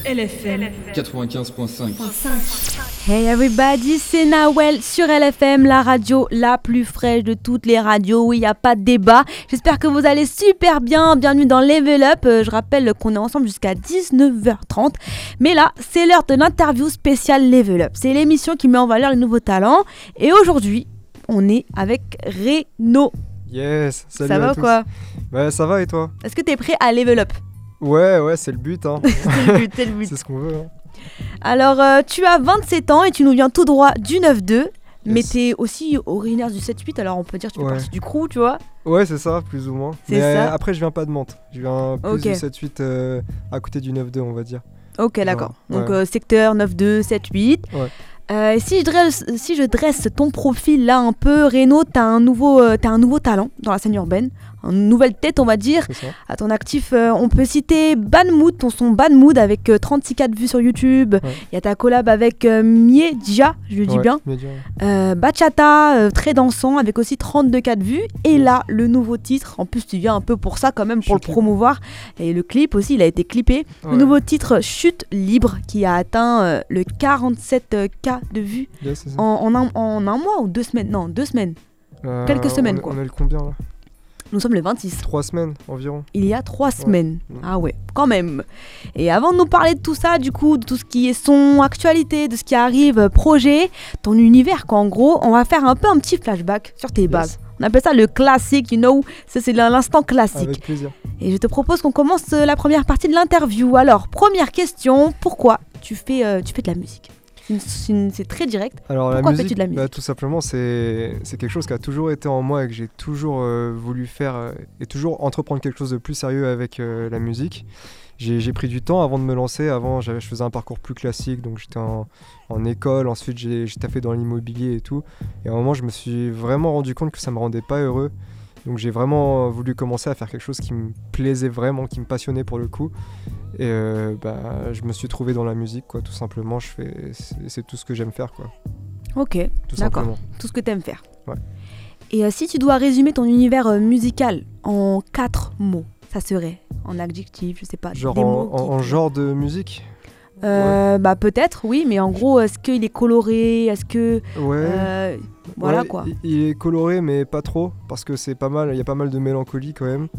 LFM 95.5. Hey everybody, c'est Nawel sur LFM, la radio la plus fraîche de toutes les radios où il n'y a pas de débat. J'espère que vous allez super bien, bienvenue dans Level Up. Je rappelle qu'on est ensemble jusqu'à 19h30. Mais là, c'est l'heure de l'interview spéciale Level Up. C'est l'émission qui met en valeur les nouveaux talents. Et aujourd'hui, on est avec Reno. Yes, salut Ça à va tous. quoi? Ouais, ça va et toi? Est-ce que t'es prêt à Level Up? Ouais, c'est le but, hein. C'est le but. C'est ce qu'on veut, hein. Alors, tu as 27 ans et tu nous viens tout droit du 9-2. Mais Yes. t'es aussi originaire du 7-8, alors on peut dire que tu fais Ouais. partie du crew, tu vois. Ouais, c'est ça, plus ou moins. C'est Mais ça. après, je viens pas de Mantes. Je viens plus Ok. du 7-8 à côté du 9-2, on va dire. Ok, Genre, d'accord. Donc ouais. secteur 9-2, 7-8. Ouais. Si je dresse ton profil là un peu, Reno, t'as un nouveau talent dans la scène urbaine, une nouvelle tête on va dire. C'est ça. À ton actif, on peut citer Bad Mood, ton son Bad Mood avec 36K de vues sur YouTube. Il Ouais. y a ta collab avec Miedja, je le dis Ouais, bien. bien dit, ouais. Bachata, très dansant avec aussi 32K de vues. Et là, le nouveau titre, en plus tu viens un peu pour ça quand même, pour le Chute libre. promouvoir. Et le clip aussi, il a été clippé. Le Ouais. nouveau titre Chute libre qui a atteint le 47K de vues Yeah, c'est ça. en un mois ou 2 semaines. Non, 2 semaines. quelques semaines, quoi. On est le combien là? Nous sommes le 26. 3 semaines environ. Il y a 3 semaines. Ouais. Ah ouais, quand même. Et avant de nous parler de tout ça, du coup, de tout ce qui est son, actualité, de ce qui arrive, projet, ton univers, quoi, en gros, on va faire un petit flashback sur tes bases. On appelle ça le classique, you know. Ça, c'est l'instant classique. Avec plaisir. Et je te propose qu'on commence la première partie de l'interview. Alors, première question, pourquoi tu fais de la musique? C'est très direct. Alors Pourquoi la fais-tu musique, de la musique tout simplement, c'est quelque chose qui a toujours été en moi et que j'ai toujours voulu faire et toujours entreprendre quelque chose de plus sérieux avec la musique. J'ai pris du temps avant de me lancer. Avant, je faisais un parcours plus classique, donc j'étais en école. Ensuite, j'ai taffé dans l'immobilier et tout. Et à un moment, je me suis vraiment rendu compte que ça me rendait pas heureux. Donc j'ai vraiment voulu commencer à faire quelque chose qui me plaisait vraiment, qui me passionnait pour le coup. Et je me suis trouvé dans la musique, quoi, tout simplement. C'est tout ce que j'aime faire, quoi. Ok, Tout d'accord. simplement. Tout ce que t'aimes faire. Ouais. Et si tu dois résumer ton univers musical en 4 mots, ça serait en adjectif, je sais pas. Genre des mots en genre de musique. Bah peut-être, oui, mais en gros, est-ce qu'il est coloré? Est-ce que... Ouais. voilà Ouais, quoi. Il est coloré, mais pas trop, parce que c'est pas mal. Il y a pas mal de mélancolie quand même.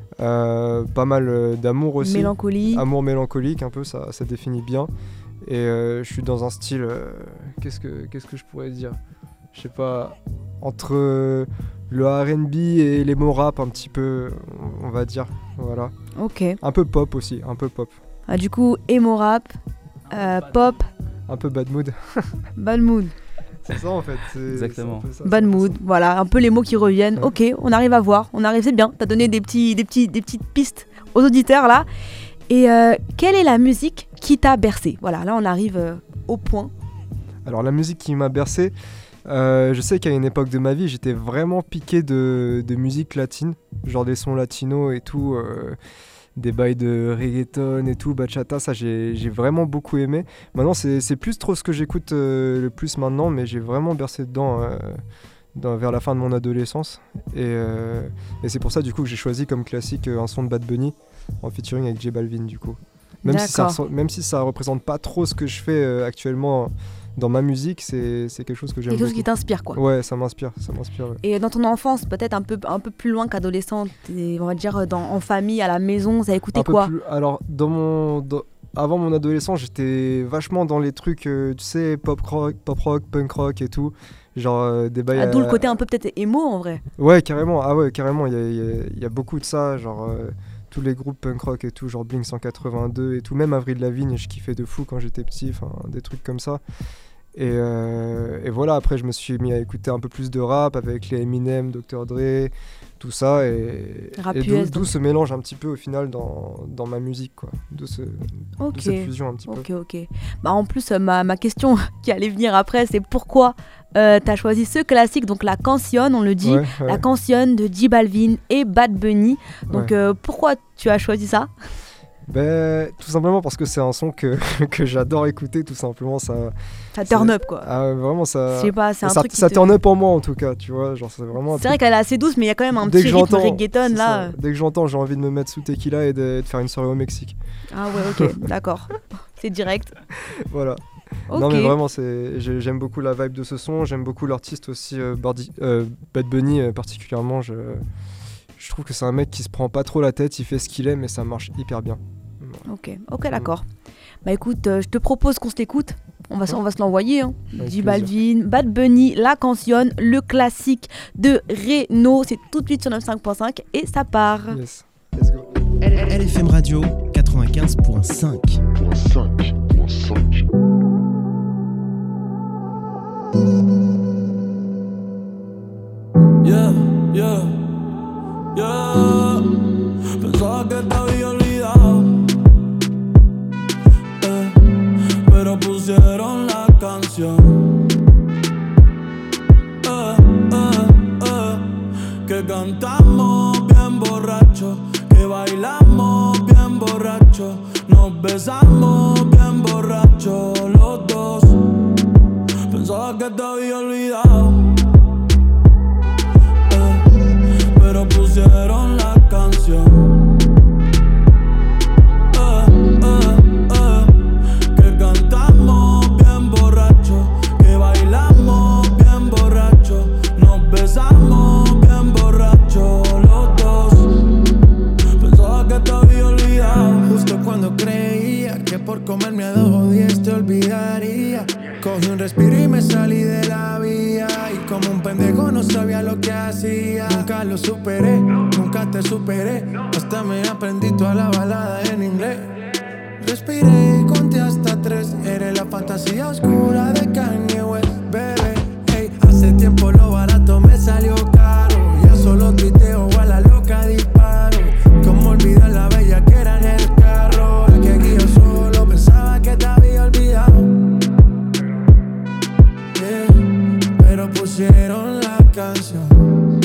Pas mal d'amour aussi. Mélancolie. Amour mélancolique, un peu, ça définit bien. Et je suis dans un style. Qu'est-ce que je pourrais dire? Je sais pas. Entre le R&B et les mots rap, un petit peu, on va dire. Voilà. Ok. Un peu pop aussi, un peu pop. Ah, du coup, emo rap, pop, Un peu bad mood. bad mood. C'est ça en fait. Exactement. c'est un peu ça, Bad c'est un peu mood, voilà, un peu les mots qui reviennent. Ouais. Ok, on arrive à voir, c'est bien. T'as donné des petites pistes aux auditeurs là. Et quelle est la musique qui t'a bercé? Voilà, là on arrive au point. Alors la musique qui m'a bercé, je sais qu'à une époque de ma vie, j'étais vraiment piqué de musique latine, genre des sons latinos et tout, des bails de reggaeton et tout, bachata, ça j'ai vraiment beaucoup aimé. Maintenant c'est plus trop ce que j'écoute le plus maintenant, mais j'ai vraiment bercé dedans vers la fin de mon adolescence. Et c'est pour ça du coup que j'ai choisi comme classique un son de Bad Bunny en featuring avec J Balvin du coup. Même si ça représente pas trop ce que je fais actuellement dans ma musique, c'est quelque chose que j'aime Quelque chose beaucoup. qui t'inspire quoi. Ouais, ça m'inspire. Ouais. Et dans ton enfance, peut-être un peu plus loin qu'adolescente, on va dire en famille, à la maison, ça écouté Un peu quoi? plus- alors, avant mon adolescence, j'étais vachement dans les trucs, tu sais, pop rock, punk rock et tout. Genre des bails. D'où le côté un peu peut-être émo en vrai. Ouais, carrément. Ah ouais, carrément. Il y a beaucoup de ça. Genre tous les groupes punk rock et tout, genre Blink 182 et tout. Même Avril Lavigne, je kiffais de fou quand j'étais petit. Enfin, des trucs comme ça. Et voilà, après je me suis mis à écouter un peu plus de rap avec les Eminem, Dr. Dre, tout ça, et Rap et US, d'où donc. ce mélange un petit peu au final dans ma musique, quoi, de cette fusion un petit peu. Ok. Bah en plus, ma question qui allait venir après, c'est pourquoi t'as choisi ce classique, donc la canción, on le dit, Ouais, ouais. la canción de J Balvin et Bad Bunny. Donc pourquoi tu as choisi ça? Ben, tout simplement parce que c'est un son que j'adore écouter, tout simplement. Ça turn up quoi. Vraiment, ça. Je sais pas, c'est un ça, truc qui ça te... turn up en moi en tout cas, tu vois. Genre, c'est vraiment. C'est vrai qu'elle est assez douce, mais il y a quand même un Dès petit que rythme j'entends, reggaeton c'est là. ça. Dès que j'entends, j'ai envie de me mettre sous tequila et de faire une soirée au Mexique. Ah ouais, ok, d'accord. C'est direct. Voilà. Ok. Non mais vraiment, j'aime beaucoup la vibe de ce son, j'aime beaucoup l'artiste aussi, Bad Bunny particulièrement. Je trouve que c'est un mec qui se prend pas trop la tête, il fait ce qu'il aime et ça marche hyper bien. Ok, d'accord. Bah écoute, je te propose qu'on se l'écoute. On va se l'envoyer. Hein. J Balvin, Bad Bunny, La Canción, le classique de Renaud. C'est tout de suite sur 95.5 et ça part. Yes, let's go. LFM Radio 95.5. Yeah. Pensaba que te había olvidado, pero pusieron la canción que cantamos bien borrachos, que bailamos bien borrachos, nos besamos bien borrachos los dos. Pensaba que te había olvidado, pero pusieron la canción que cantamos bien borrachos, que bailamos bien borrachos, nos besamos bien borrachos los dos. Pensaba que te había olvidado. Justo cuando creía que por comerme a 2 o 10 te olvidaría, cogí un respiro y me salí de la vía. Y como un pendejo no sabía lo que hacía. Nunca lo superé, nunca te superé. Hasta me aprendí toda la balada en inglés. Respiré y conté hasta 3. Eres la fantasía oscura de Kanye West, bebé. Hey, hace tiempo lo barato me salió caro. Ya solo tuiteo o a la loca disparo. Como olvidar la bella que era en el carro. La que aquí yo solo pensaba que te había olvidado. Pero pusieron la canción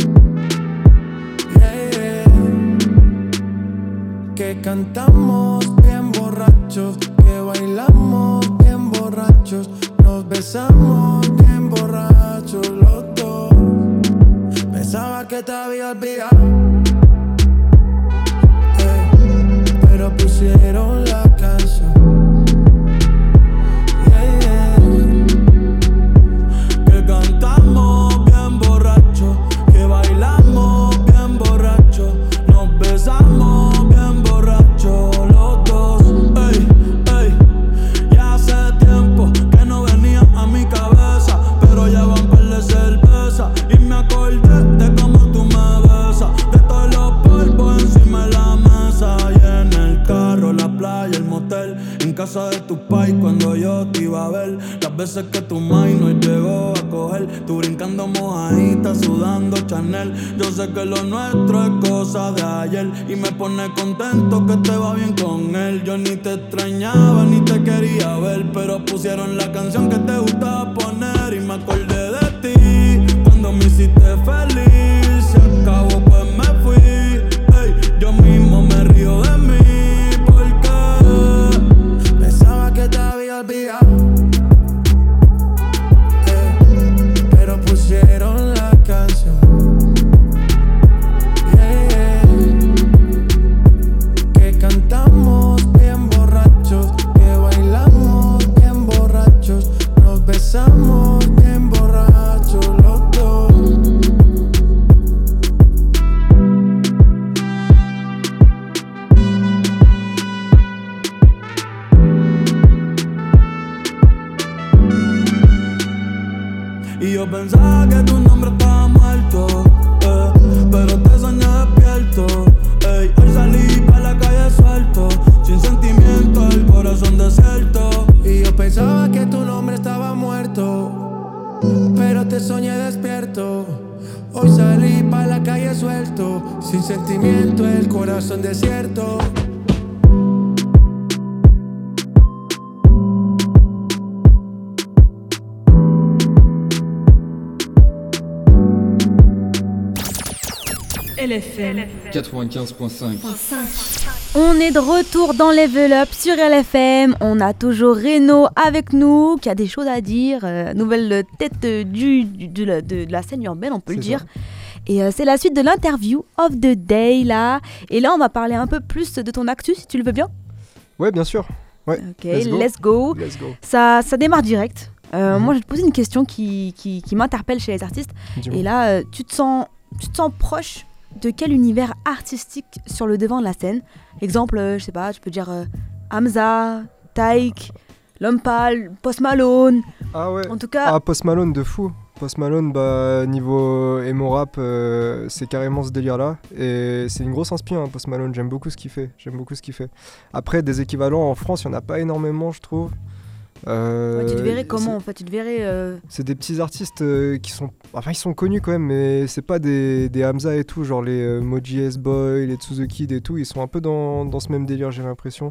que cantamos bien borrachos, que bailamos bien borrachos, nos besamos bien borrachos los dos. Pensaba que te había olvidado, pero pusieron la canción que cantamos bien borrachos, que bailamos bien borrachos, nos besamos bien borrachos los dos. Ey, ya hace tiempo que no venía a mi cabeza, pero ya van par de cerveza y me acordé de cómo tú me besas, de todos los polvos encima de la mesa y en el carro, la playa, el motel, en casa de tu pai cuando yo te iba a ver, las veces que tu mai no llegó a coger, tú brincando mojadita, sudando Chanel. Yo sé que lo nuestro es cosa de ayer y me pone contento que te va bien con él. Yo ni te extrañaba ni te quería ver, pero pusieron la canción que te gustaba poner y me acordé de ti cuando me hiciste feliz. Se acabó pues me fui, ey, yo mismo me río de mí porque pensaba que te había olvidado, pero pusieron la canción que cantamos bien borrachos, que bailamos bien borrachos, nos besamos bien borrachos los dos. y yo pensaba que tu nombre estaba muerto, pero te soñé despierto. Ey, hoy salí pa' la calle suelto, sin sentimiento, el corazón desierto. Y yo pensaba que tu nombre estaba muerto, pero te soñé despierto. Hoy salí pa' la calle suelto, sin sentimiento, el corazón desierto. LFM 95.5. On est de retour dans Level Up sur LFM. On a toujours Renaud avec nous qui a des choses à dire. Nouvelle tête de la scène urbaine, on peut le dire. Et c'est la suite de l'interview of the day là. Et là, on va parler un peu plus de ton actu, si tu le veux bien. Ouais, bien sûr. Ouais. Ok, let's go. Ça démarre direct. Moi, je vais te poser une question qui m'interpelle chez les artistes. Dis-moi. Et là, tu te sens proche de quel univers artistique sur le devant de la scène? Exemple, je sais pas, tu peux dire Hamza, Taïk, L'Homme Pâle, Post Malone. Ah ouais. En tout cas, Post Malone de fou. Post Malone, niveau emo rap, c'est carrément ce délire-là. Et c'est une grosse inspi, hein, Post Malone. J'aime beaucoup ce qu'il fait. Après, des équivalents en France, il n'y en a pas énormément, je trouve. tu te verrais comment en fait? Tu te verrais. C'est des petits artistes qui sont. Enfin, ils sont connus quand même, mais c'est pas des Hamza et tout, genre les Moji S-Boy, les Tsuzu Kid et tout. Ils sont un peu dans ce même délire, j'ai l'impression.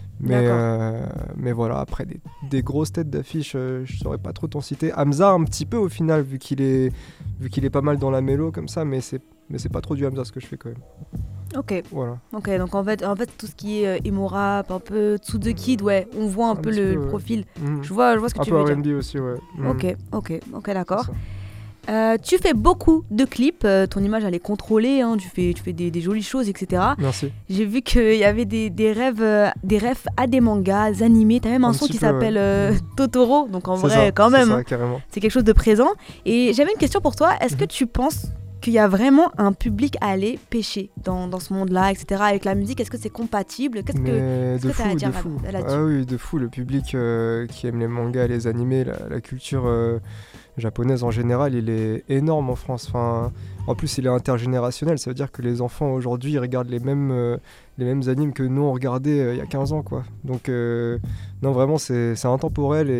Mais voilà, après des grosses têtes d'affiche, je saurais pas trop t'en citer. Hamza un petit peu au final, vu qu'il est pas mal dans la mélo comme ça, mais c'est pas trop du Hamza ce que je fais quand même. Ok. Voilà. Ok, donc en fait tout ce qui est emo rap, un peu Tsuzu Kid, ouais, on voit un peu le profil. Je vois ce que tu veux dire. Un peu R&B aussi, ouais. Ok, d'accord. Tu fais beaucoup de clips, ton image elle est contrôlée, hein, tu fais des jolies choses, etc. Merci. J'ai vu qu'il y avait des refs à des mangas animés, t'as même un son qui s'appelle Totoro, donc en vrai ça, quand même, ça, carrément. C'est quelque chose de présent. Et j'avais une question pour toi, est-ce que tu penses qu'il y a vraiment un public à aller pêcher dans ce monde-là, etc. Avec la musique, est-ce que c'est compatible? Qu'est-ce que tu as à dire là-dessus? Ah oui, de fou, le public qui aime les mangas, les animés, la culture japonaise en général, il est énorme en France. Enfin, en plus, il est intergénérationnel, ça veut dire que les enfants aujourd'hui ils regardent les mêmes animes que nous on regardait il y a 15 ans, quoi. Donc, non, vraiment, c'est intemporel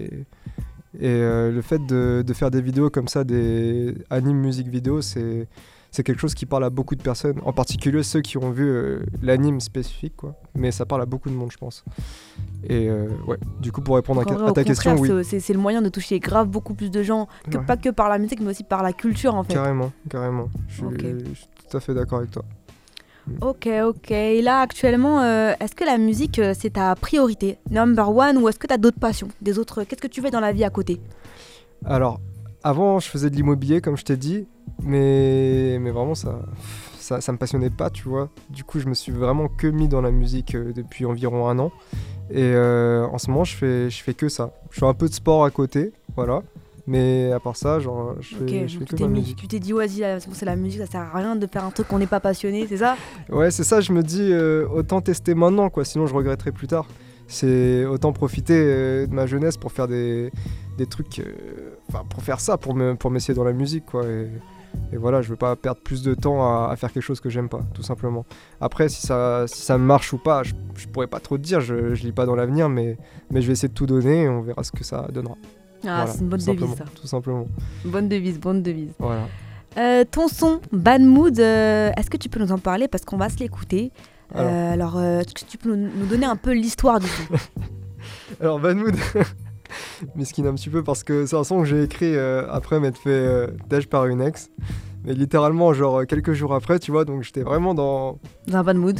et le fait de faire des vidéos comme ça, des animes musique vidéo, c'est quelque chose qui parle à beaucoup de personnes, en particulier ceux qui ont vu l'anime spécifique, quoi. Mais ça parle à beaucoup de monde, je pense. Et ouais, du coup, pour répondre à ta question, oui. C'est le moyen de toucher grave beaucoup plus de gens, pas que par la musique, mais aussi par la culture, en fait. Carrément. Je suis tout à fait d'accord avec toi. Ok. Et là, actuellement, est-ce que la musique, c'est ta priorité, number one, ou est-ce que tu as d'autres passions, qu'est-ce que tu fais dans la vie à côté? Alors, avant, je faisais de l'immobilier, comme je t'ai dit, mais vraiment, ça me passionnait pas, tu vois. Du coup, je me suis vraiment que mis dans la musique depuis environ 1 an. Et en ce moment, je fais que ça. Je fais un peu de sport à côté, voilà. Mais à part ça, genre, je fais que de la musique. Tu t'es dit, vas-y, c'est la musique, ça sert à rien de faire un truc qu'on n'est pas passionné, c'est ça? Ouais, c'est ça, je me dis, autant tester maintenant, quoi, sinon je regretterai plus tard. C'est autant profiter de ma jeunesse pour faire des trucs, pour faire ça, pour m'essayer dans la musique, quoi. Et voilà, je veux pas perdre plus de temps à faire quelque chose que j'aime pas, tout simplement. Après, si ça marche ou pas, je pourrais pas trop te dire, je lis pas dans l'avenir, mais je vais essayer de tout donner et on verra ce que ça donnera. Ah, voilà, c'est une bonne devise, ça. Tout simplement. Bonne devise. Voilà. Ton son, Bad Mood, est-ce que tu peux nous en parler? Parce qu'on va se l'écouter. Alors, est-ce que tu peux nous donner un peu l'histoire du son? Alors, Bad Mood, mesquine un petit peu parce que c'est un son que j'ai écrit après m'être fait têche par une ex. Mais littéralement, genre quelques jours après, tu vois, donc j'étais vraiment dans un bad mood.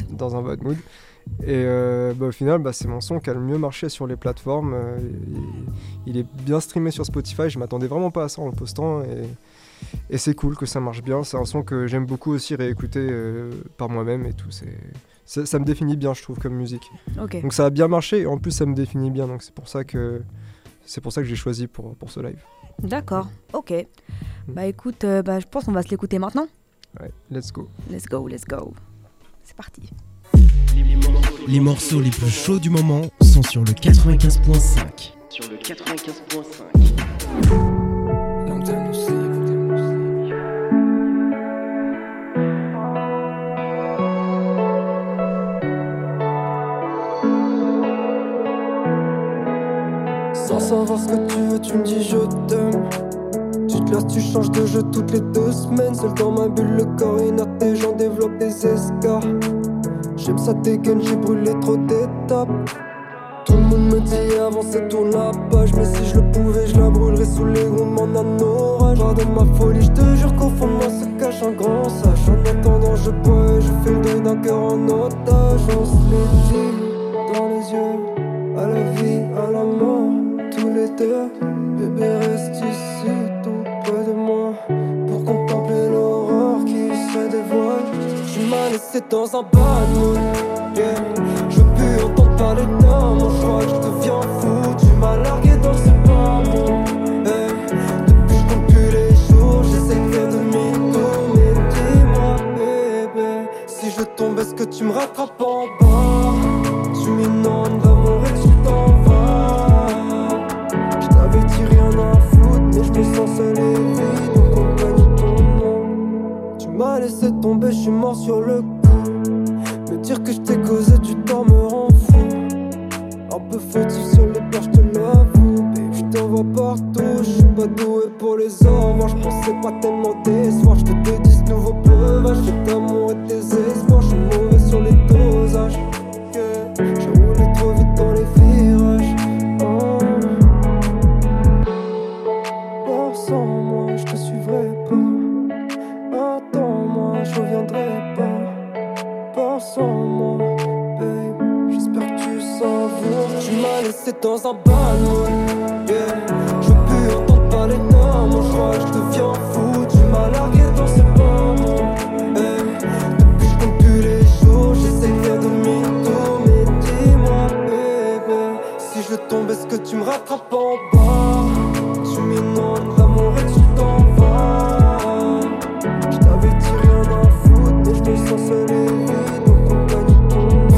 Et au final, c'est mon son qui a le mieux marché sur les plateformes. Il est bien streamé sur Spotify. Je m'attendais vraiment pas à ça en le postant. Et c'est cool que ça marche bien. C'est un son que j'aime beaucoup aussi réécouter par moi-même et tout. Ça me définit bien, je trouve, comme musique. Okay. Donc ça a bien marché et en plus ça me définit bien. Donc c'est pour ça que j'ai choisi pour ce live. D'accord, ok. Écoute, je pense qu'on va se l'écouter maintenant. Ouais, let's go. C'est parti. Les morceaux les plus chauds du moment sont sur le 95.5. Sans savoir ce que tu veux, tu me dis je t'aime. Tu te lasses, tu changes de jeu toutes les 2 semaines. Seul dans ma bulle, le corps inerte et j'en développe des escarres. J'aime ça dégaine, j'ai brûlé trop d'étapes. Tout le monde me dit avancer, tourne la page. Mais si je le pouvais, je la brûlerais sous les grondements d'un orage. Pardonne ma folie, je te jure qu'au fond de moi se cache un grand sage. En attendant, je bois et je fais le deuil d'un cœur en otage. On se les dit dans les yeux, à la vie, à la mort, tous les deux. Bébé reste ici, tout près de moi, pour contempler l'aurore qui se dévoile. Tu m'as laissé dans un bad mood, yeah. Je veux plus entendre pas les dames, je crois que je deviens fou. Tu m'as largué dans ce pas moi. Depuis je compte plus les jours, j'essaie de faire demi-tour. Mais dis-moi bébé, si je tombe est-ce que tu me rattrapes en bas? Tu m'inondes d'amour et tu t'en vas. Je t'avais dit rien à foutre, mais je me sens seul et vide en compagnie de ton nom. Tu m'as laissé tomber, je suis mort sur le coup. Me dire que je t'ai causé du temps me rend fou. Un peu fautif sur les pleurs, je te l'avoue. Babe, je t'envoie partout, je suis pas doué pour les hommes. Je pensais pas tellement décevoir, je te dédie ce nouveau breuvage. Je d'amour et désespoir, je suis mauvais sur les dosages. J'ai roulé trop vite dans les virages. Pars sans moi, je te suivrai pas. Attends-moi, je reviendrai pas. Pars sans moi, babe, j'espère que tu savoures. Tu m'as laissé dans un bad mood, yeah. Je veux plus entendre parler d'amour, je crois que je deviens fou. Tu m'as largué dans ce pas moi, depuis je compte plus les jours, j'essaie de faire demi-tour. Mais dis-moi bébé, si je tombe est-ce que tu me rattrapes en bas? Tu m'inondes d'amour et tu t'en vas. Je t'avais dit rien à foutre, mais je me sens seul et vide en compagnie de ton nom.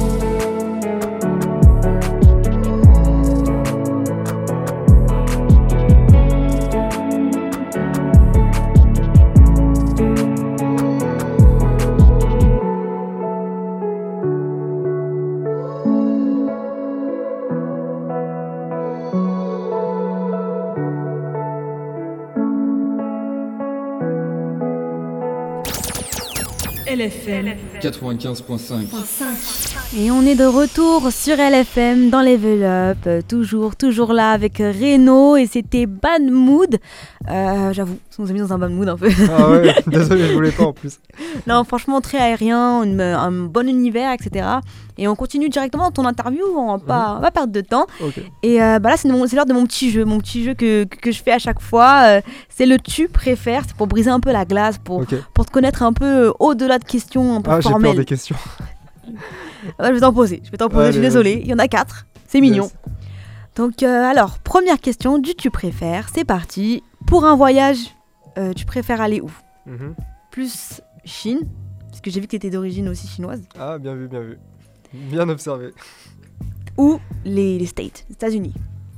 LFM 95.5. Et on est de retour sur LFM dans Level Up, toujours là avec Reno et c'était Bad Mood. J'avoue, ça nous a mis dans un bad mood un peu. Ah ouais, désolé, je voulais pas en plus. Non, franchement, très aérien, un bon univers, etc. Et on continue directement dans ton interview, on va pas perdre de temps. Okay. Et là, c'est l'heure de mon petit jeu que je fais à chaque fois. C'est le tu préfères, c'est pour briser un peu la glace, pour te connaître un peu au-delà de questions un peu formelles. J'ai peur des questions. Je vais t'en poser, je suis désolée. Il y en a 4, c'est mignon. Yes. Donc, alors, première question du tu préfères, c'est parti. Pour un voyage, tu préfères aller où? Plus Chine, parce que j'ai vu que tu étais d'origine aussi chinoise. Ah, bien vu. Bien observé. Ou les States, les États-Unis.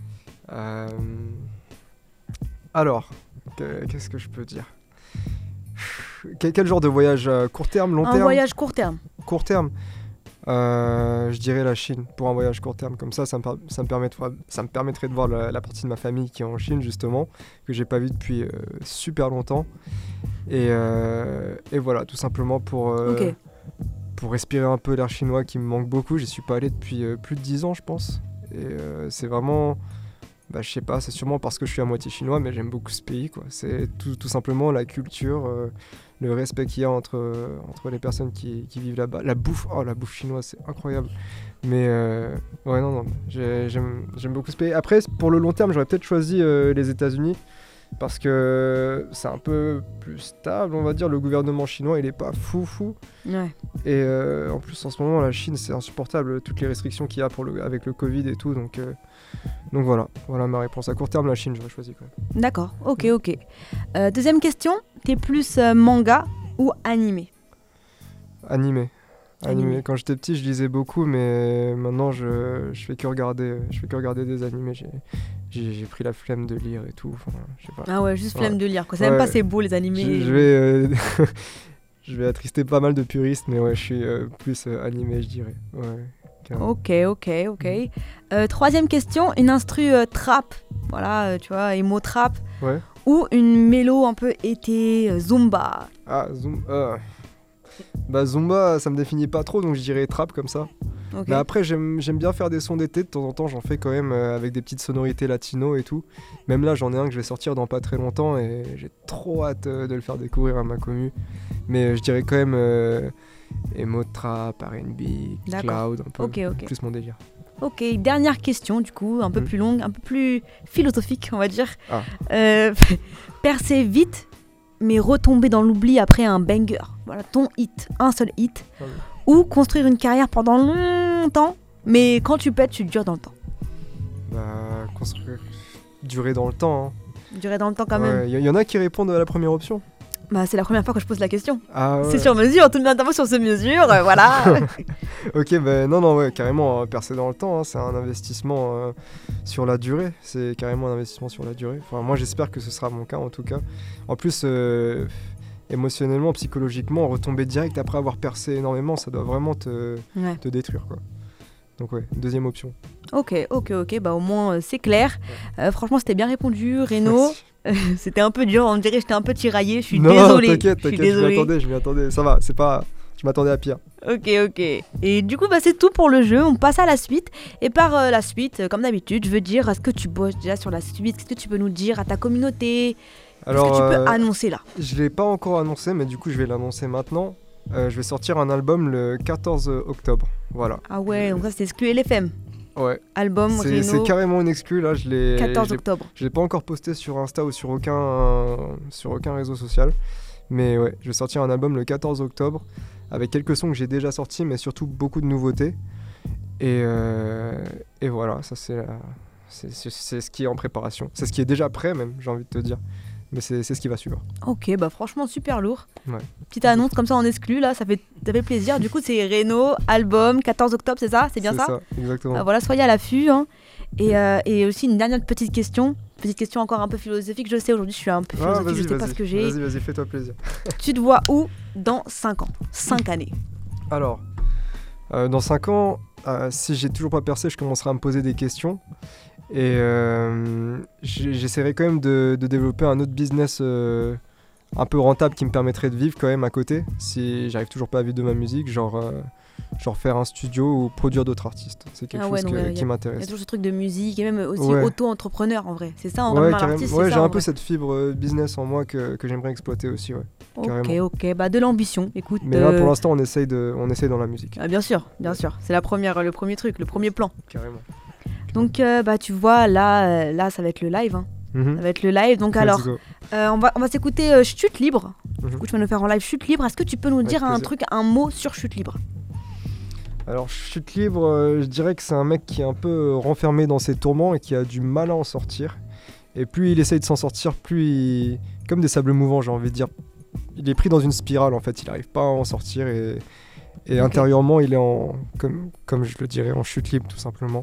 Alors, qu'est-ce que je peux dire? Quel genre de voyage? Court terme, long terme? Un voyage court terme. Court terme, je dirais la Chine pour un voyage court terme. Comme ça me permettrait de voir la partie de ma famille qui est en Chine justement, que j'ai pas vue depuis super longtemps. Et voilà, tout simplement pour respirer un peu l'air chinois qui me manque beaucoup. J'y suis pas allé depuis plus de 10 ans, je pense. Et c'est vraiment... je sais pas, c'est sûrement parce que je suis à moitié chinois, mais j'aime beaucoup ce pays, quoi. C'est tout simplement la culture, le respect qu'il y a entre les personnes qui vivent là-bas. La bouffe chinoise, c'est incroyable. Mais ouais, non, j'aime beaucoup ce pays. Après, pour le long terme, j'aurais peut-être choisi les États-Unis, parce que c'est un peu plus stable, on va dire. Le gouvernement chinois, il est pas fou. Ouais. Et en plus, en ce moment, la Chine, c'est insupportable, toutes les restrictions qu'il y a avec le Covid et tout, donc voilà ma réponse. À court terme, la Chine, j'aurais choisi quand même. D'accord, ok. Deuxième question, t'es plus manga ou animé? Animé. Quand j'étais petit, je lisais beaucoup, mais maintenant, je fais que regarder des animés. J'ai pris la flemme de lire et tout. Enfin, je sais pas. Ah ouais, juste flemme de lire, quoi. C'est même pas assez beau les animés. Je vais attrister pas mal de puristes, mais ouais, je suis plus animé, je dirais. Ouais. Ok. Troisième question, une instru trap, voilà, tu vois, emo trap, ou une mélo un peu été, zumba. Ah, zumba, ça me définit pas trop, donc je dirais trap comme ça. Okay. Mais après, j'aime bien faire des sons d'été, de temps en temps, j'en fais quand même avec des petites sonorités latino et tout. Même là, j'en ai un que je vais sortir dans pas très longtemps et j'ai trop hâte de le faire découvrir à ma commu. Mais je dirais quand même emo trap, R&B, cloud, un peu plus mon délire. Ok, dernière question du coup, un peu plus longue, un peu plus philosophique on va dire. Percer vite, mais retomber dans l'oubli après un banger. Voilà, ton hit, un seul hit. Ou construire une carrière pendant longtemps, Mais quand tu pètes, tu dures dans le temps. Bah, durer dans le temps. Durer dans le temps quand même. Il y en a qui répondent à la première option. Bah, c'est la première fois que je pose la question. Ah, ouais. C'est sur mesure, toute l'intervention se mesure, voilà. Ok, bah non, ouais, carrément, percer dans le temps, hein, c'est un investissement sur la durée. C'est carrément un investissement sur la durée. Enfin, moi, j'espère que ce sera mon cas, en tout cas. En plus, émotionnellement, psychologiquement, retomber direct après avoir percé énormément, ça doit vraiment te détruire, quoi. Donc ouais, deuxième option. Ok, bah au moins c'est clair. Franchement, c'était bien répondu, Reno. C'était un peu dur, on dirait que j'étais un peu tiraillée. Je suis désolée. Non, t'inquiète, je m'y attendais. Ça va, c'est pas... Je m'attendais à pire. Ok. Et du coup, bah, c'est tout pour le jeu. On passe à la suite. Et par la suite, comme d'habitude, je veux dire, est-ce que tu bosses déjà sur la suite ? Qu'est-ce que tu peux nous dire à ta communauté ? Alors, qu'est-ce que tu peux annoncer là ? Je l'ai pas encore annoncé, mais du coup, je vais l'annoncer maintenant. Je vais sortir un album le 14 octobre. Voilà. Ah ouais, donc ça, c'est exclu LFM. Ouais. Album Reno. C'est carrément une exclu là, 14 octobre. Je l'ai pas encore posté sur Insta ou sur aucun réseau social. Mais ouais, je vais sortir un album le 14 octobre avec quelques sons que j'ai déjà sortis, mais surtout beaucoup de nouveautés. Et voilà, ça c'est ce qui est en préparation. C'est ce qui est déjà prêt même, j'ai envie de te dire. Mais c'est ce qui va suivre. Ok, bah franchement super lourd. Ouais. Petite annonce comme ça en exclu là, ça fait plaisir. Du coup c'est Reno, album, 14 octobre, c'est ça ? C'est bien ça ? C'est ça, exactement. Voilà, soyez à l'affût. Hein. Et aussi une dernière petite question encore un peu philosophique. Je sais, aujourd'hui je suis un peu philosophique, je sais pas ce que j'ai. Vas-y, fais-toi plaisir. Tu te vois où dans 5 ans ? 5 années. Alors, dans 5 ans, si j'ai toujours pas percé, je commencerai à me poser des questions. Et j'essaierai quand même de développer un autre business un peu rentable qui me permettrait de vivre quand même à côté, si j'arrive toujours pas à vivre de ma musique, genre faire un studio ou produire d'autres artistes. C'est quelque chose qui m'intéresse. Il y a toujours ce truc de musique et même aussi auto-entrepreneur en vrai. C'est ça, en vrai, l'artiste, ouais, j'ai un peu cette fibre business en moi que j'aimerais exploiter aussi, ouais. Ok, bah de l'ambition, écoute. Mais là pour l'instant on essaye dans la musique. Bien sûr, c'est le premier truc, le premier plan. Carrément. Donc bah tu vois là ça va être le live hein. Ça va être le live donc alors on va s'écouter Chute Libre. Du coup tu vas nous faire en live Chute Libre. Est-ce que tu peux nous dire un mot sur Chute Libre ? Alors Chute Libre, je dirais que c'est un mec qui est un peu renfermé dans ses tourments et qui a du mal à en sortir. Et plus il essaye de s'en sortir, plus comme des sables mouvants, j'ai envie de dire. Il est pris dans une spirale en fait, il n'arrive pas à en sortir et intérieurement il est comme je le dirais en chute libre tout simplement.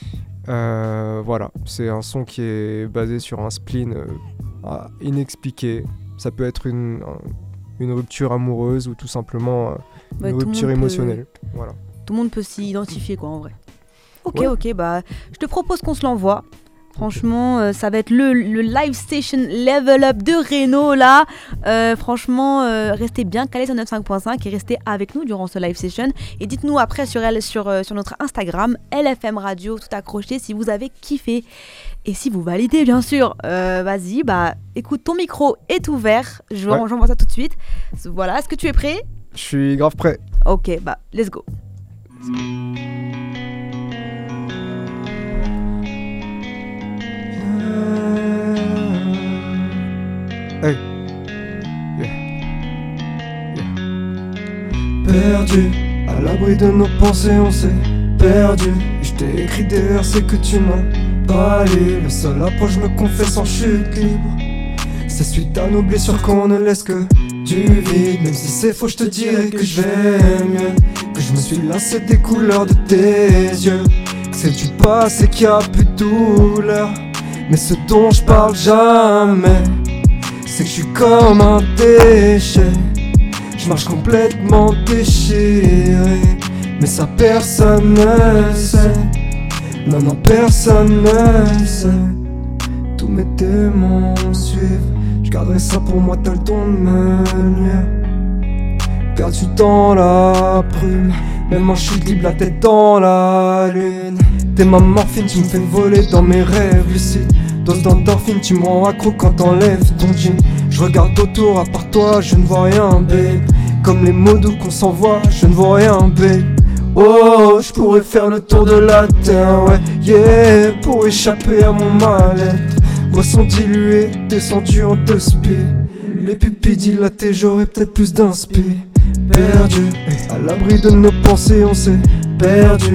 Voilà, c'est un son qui est basé sur un spleen inexpliqué. Ça peut être une rupture amoureuse ou tout simplement une rupture émotionnelle. Voilà. Tout le monde peut s'y identifier quoi en vrai. Ok, bah je te propose qu'on se l'envoie. Franchement, ça va être le live station level up de Reno là. Franchement, restez bien calés sur 95.5 et restez avec nous durant ce live session. Et dites-nous après sur notre Instagram, LFM Radio, tout accroché, si vous avez kiffé. Et si vous validez, bien sûr. Vas-y, bah écoute, ton micro est ouvert. J'envoie ça tout de suite. Voilà, est-ce que tu es prêt ? Je suis grave prêt. Ok, bah let's go. Hey. Perdu, à l'abri de nos pensées, on s'est perdu. Je t'ai écrit des versets que tu n'as pas lu. Le seul approche me confesse en chute libre. C'est suite à nos blessures qu'on ne laisse que du vide. Même si c'est faux, je te dirais que je vais mieux. Que je me suis lassé des couleurs de tes yeux. Que c'est du passé qu'il n'y a plus de douleur. Mais ce dont je parle jamais, c'est que je suis comme un déchet. Je marche complètement déchiré. Mais ça personne ne sait. Non, personne ne sait. Tous mes démons suivent. Je garderai ça pour moi, t'as le don de me nuire. Perdu dans la brume, même en chute libre, la tête dans la lune. T'es ma morphine, tu me fais voler dans mes rêves lucides. Dose d'endorphine, tu me rends accro quand t'enlèves ton jean. Je regarde autour, à part toi, je ne vois rien, babe. Comme les mots doux qu'on s'envoie, je ne vois rien, babe. Oh, je pourrais faire le tour de la terre, ouais, yeah. Pour échapper à mon mal-être. Boisson diluée, descendu en 2 speed. Les pupilles dilatées, j'aurais peut-être plus d'inspi. Perdu, à l'abri de nos pensées, on s'est perdu. Je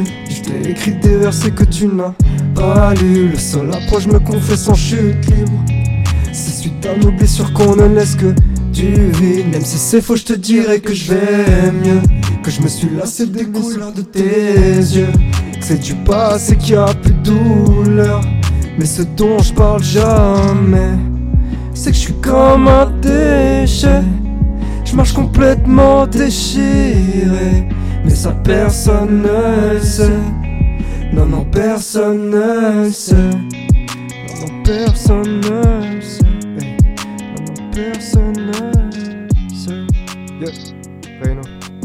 t'ai écrit des versets que tu n'as pas lu. Le seul approche me confesse en chute libre. C'est suite à nos blessures qu'on ne laisse que du vide. Même si c'est faux, je te dirais que je vais mieux, que je me suis lassé des couleurs de tes yeux, que c'est du passé qu'il y a plus de douleur. Mais ce dont je parle jamais, c'est que je suis comme un déchet. Je marche complètement déchiré, mais ça personne ne le sait. Non, non, personne ne le sait. Non, non, personne ne le sait. Hey. Non, non, personne ne le sait. Yeah, Reno.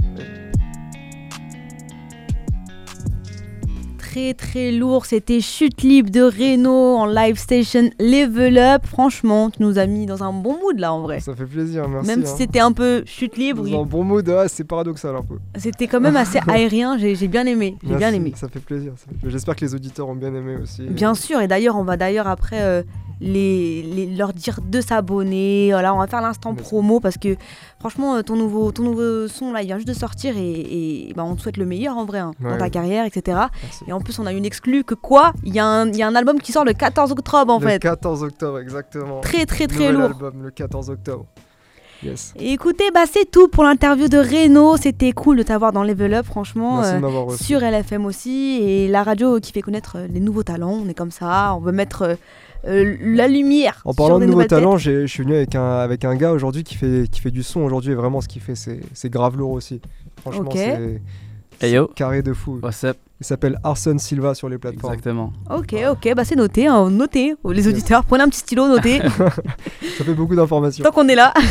Très très lourd, c'était Chute libre de Reno en live station Level Up. Franchement, tu nous as mis dans un bon mood là en vrai. Ça fait plaisir, merci. Même si c'était un peu chute libre, dans un bon mood, c'est paradoxal un peu. C'était quand même assez aérien, j'ai bien aimé. J'ai bien aimé. Ça fait plaisir. J'espère que les auditeurs ont bien aimé aussi. Bien sûr, et d'ailleurs, on va après leur dire de s'abonner. Voilà, on va faire l'instant promo parce que franchement, ton nouveau son là, il vient juste de sortir et on te souhaite le meilleur en vrai dans ta carrière, etc. Merci. Et en plus, on a une exclue que quoi ? Il y a un album qui sort le 14 octobre en fait. Le 14 octobre, exactement. Très Nouvel lourd. album, le 14 octobre. Yes. Et écoutez, c'est tout pour l'interview de Reno. C'était cool de t'avoir dans Level Up, franchement. Merci de m'avoir reçu. Sur LFM aussi. Et la radio qui fait connaître les nouveaux talents. On est comme ça. On veut mettre la lumière. En parlant de nouveaux talents, je suis venu avec un gars aujourd'hui qui fait du son aujourd'hui. Et vraiment, ce qu'il fait, c'est grave lourd aussi. Franchement, c'est carré de fou. What's up? Il s'appelle Arson Silva sur les plateformes. Exactement. Ok, c'est noté. Notez, les auditeurs. Prenez un petit stylo, notez. Ça fait beaucoup d'informations. Tant qu'on est là.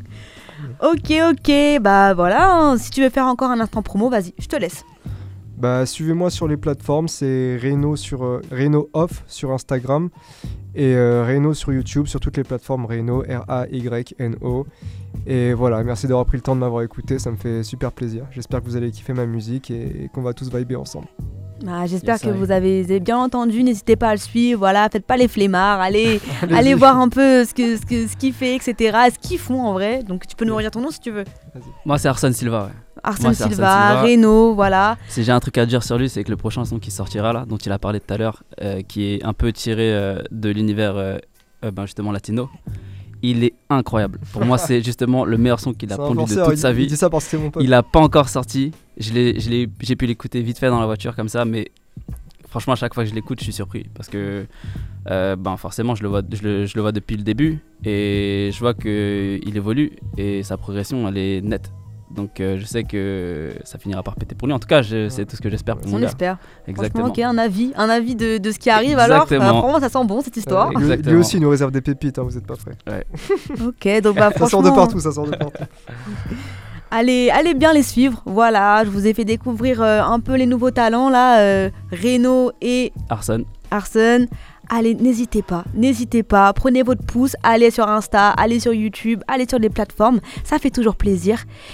Ok, voilà. Si tu veux faire encore un instant promo, vas-y, je te laisse. Suivez-moi sur les plateformes, c'est Reno Reno Off sur Instagram et Reno sur YouTube, sur toutes les plateformes Reno, R-A-Y-N-O. Et voilà, merci d'avoir pris le temps de m'avoir écouté, ça me fait super plaisir. J'espère que vous allez kiffer ma musique et qu'on va tous vibrer ensemble. J'espère que vous avez bien entendu, n'hésitez pas à le suivre, voilà, faites pas les flemmards, allez voir un peu ce qu'il fait, etc., ce qu'ils font en vrai. Donc tu peux nous redire ton nom si tu veux. Vas-y. Moi c'est Arson Silva, ouais. Arson Silva, Reno, voilà. Si j'ai un truc à dire sur lui, c'est que le prochain son qui sortira là, dont il a parlé tout à l'heure, qui est un peu tiré de l'univers justement latino, il est incroyable. Pour moi, c'est justement le meilleur son qu'il a pondu de toute sa vie. Il dit ça parce que c'est mon pote. Il a pas encore sorti. J'ai pu l'écouter vite fait dans la voiture comme ça, mais franchement, à chaque fois que je l'écoute, je suis surpris parce que forcément, je le vois depuis le début et je vois qu'il évolue et sa progression, elle est nette. Donc je sais que ça finira par péter pour lui. En tout cas, c'est tout ce que j'espère pour mon gars. On espère. Exactement. Ok, un avis de ce qui arrive. Exactement. Alors. Pour moi, ça sent bon cette histoire. Lui aussi, il nous réserve des pépites. Vous n'êtes pas prêts. Ouais. Ok, donc franchement. Ça sort de partout. Allez bien les suivre. Voilà, je vous ai fait découvrir un peu les nouveaux talents là, Reno et Arson. Allez, n'hésitez pas, prenez votre pouce, allez sur Insta, allez sur YouTube, allez sur les plateformes, ça fait toujours plaisir.